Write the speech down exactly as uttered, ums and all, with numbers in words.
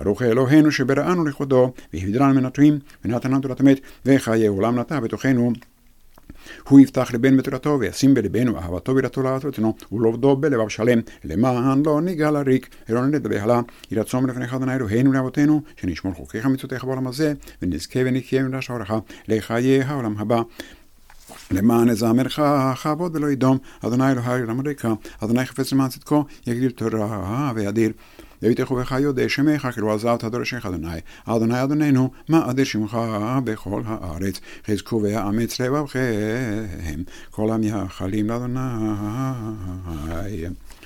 ברוך אלוהינו שבראנו לכבודו, והבדלנו מן הטועים, ונתנו תורת אמת, וחיי עולם נטע בתוכנו. הוא יפתח לבן בתורתו, וישים בלבנו אהבתו ויראתו לעתותנו, ולעובדו בלבב שלם, למען לא ניגע לריק, אלא נרד בבהלה, יהי רצון לפניך אדוני אלוהינו לאבותינו, שנשמור חוקיך ומצוותיך בעולם הזה, ונזכה ונחיה ונדע אורך לחיי העולם הבא. למען אזמרך כבוד ולא ידום, אדוני אלוהי לעמודך, אדוני חפץ למען צדקו, יגדיל תורה וידיר. ויתך ובך יודע שמך, כאילו עזבת דורשך אדוני, אדוני אדוננו, מאדיר שמך בכל הארץ, חזקו ואמץ לבבכם, כל המייחלים לאדוני.